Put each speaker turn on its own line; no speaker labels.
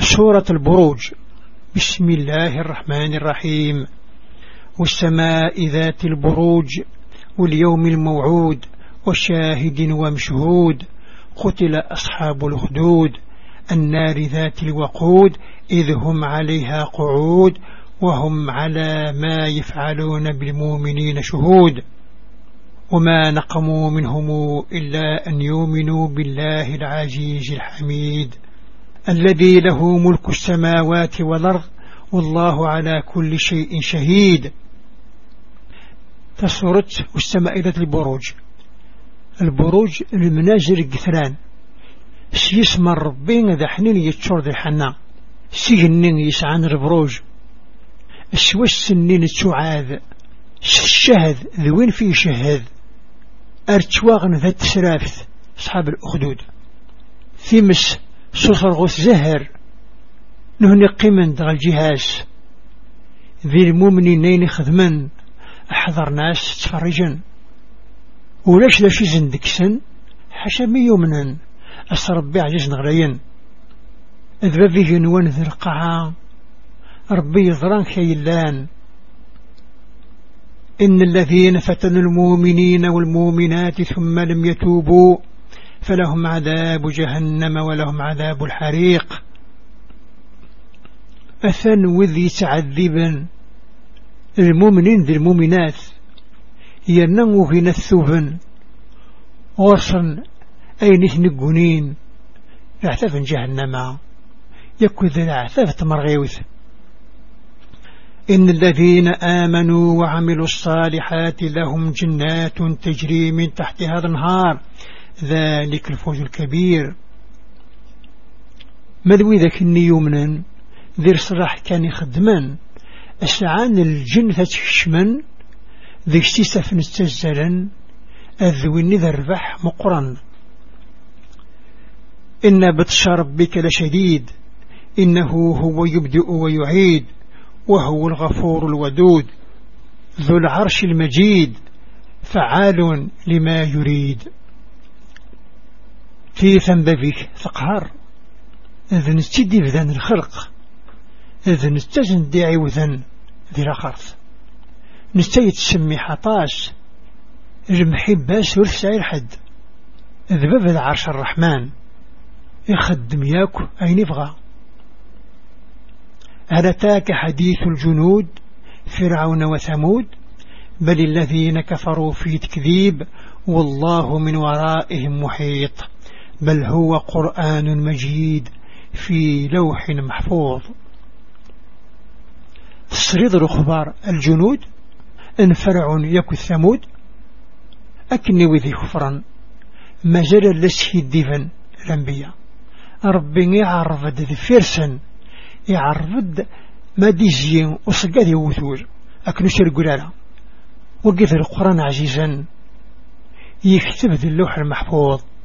سورة البروج. بسم الله الرحمن الرحيم. والسماء ذات البروج واليوم الموعود وشاهد ومشهود قتل أصحاب الأخدود النار ذات الوقود إذ هم عليها قعود وهم على ما يفعلون بالمؤمنين شهود وما نقموا منهم إلا أن يؤمنوا بالله العزيز الحميد الذي له ملك السماوات والأرض والله على كل شيء شهيد. تصورت والسماء ذات البروج. البروج المنازل القثران سيسمى ربين ذا حنين يتشور ذا الحنا سيجنين يسعان البروج السوى السنين التعاذ الشهد ذوين فيه شهد أرتواغن ذا التسرافت أصحاب الأخدود ثيمس صفر غوث زهر نهني قيمن دغ الجهاز ذي المؤمنين خدمن أحضر ناس تفرجن ولاش لاش زندكسن حاشا ميومنن أسربي عجز نغرين أذبا في جنوان ذي القاعة ربي يضران خيلان إن الذين فتنوا المؤمنين والمؤمنات ثم لم يتوبوا فلهم عذاب جهنم ولهم عذاب الحريق. أثن وذي تعذبا المؤمنين ذي المؤمنات ينمو في نثوبا غرصا أي نثنقونين اعتفن جهنم يكوذ العثاف تمرغيوث. إن الذين آمنوا وعملوا الصالحات لهم جنات تجري من تحتها الأنهار ذلك الفوز الكبير. ماذوي ذاك النيومنا ذي صلاح كان يخدمان أسعان الجن تشمن ذي استيسف نستزلا أذوي ذا الربح مقرن. إن بطش ربك لشديد إنه هو يبدئ ويعيد وهو الغفور الودود ذو العرش المجيد فعال لما يريد. في ثنببك ثقهر إذن استدي بذن الخلق إذن استجن داعي وذن ذي الأخرث نستيد تسمي حطاس المحباس ورسعي الحد ذباب العرش الرحمن يخدم ياكو أين يبغى. هل أتاك حديث الجنود فرعون وثمود بل الذين كفروا في تكذيب والله من ورائهم محيط بل هو قرآن مجيد في لوح محفوظ. تصريد الأخبار الجنود إن فرعون يكو ثمود أكني وذي خفرا ما زال لسه الدفن الأنبياء ربي يعرض ذي فرسا يعرض ما ديزيين وصقاذي وثور أكنو شرقلالا وقف القرآن عزيزا يكتب ذي اللوح المحفوظ